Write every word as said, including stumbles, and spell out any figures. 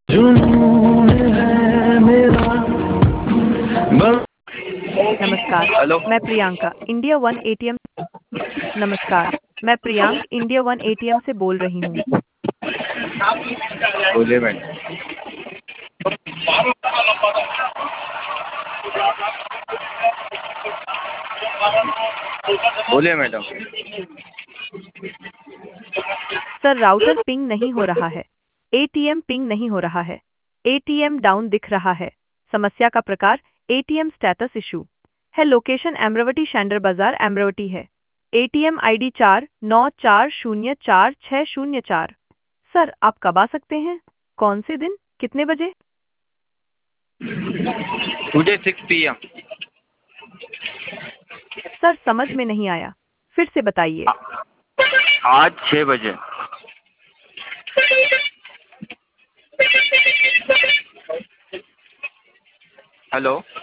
जुनून है मेरा बस। नमस्कार। हेलो। मैं प्रियंका इंडिया वन एटीएम नमस्कार। मैं प्रियांक इंडिया वन एटीएम से बोल रही हूँ। बोलिए मैडम। बोलिए मैडम। सर राउटर पिंग नहीं हो रहा है। एटीएम पिंग नहीं हो रहा है। एटीएम डाउन दिख रहा है। समस्या का प्रकार एटीएम स्टेटस इशू है। लोकेशन अमरावती शैंडर बाजार अमरावती है। एटीएम आईडी चार नौ चार शून्य चार छः शून्य चार। सर आप कब आ सकते हैं? कौन से दिन कितने बजे? Today six P M. Sir समझ में नहीं आया, फिर से बताइए। आज छः बजे। हेलो।